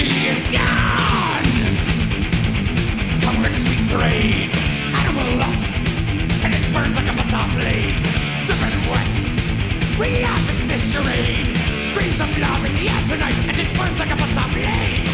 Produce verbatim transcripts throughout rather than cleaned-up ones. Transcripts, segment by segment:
humanity is gone. Tumbling sweet parade, animal lust, and it burns like a bus-stop blade. Dripping wet, we have in this charade. Screams of love in the air tonight, and it burns like a bus-stop blade.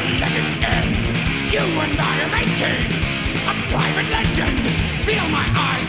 You and I are making a private legend. Feel my eyes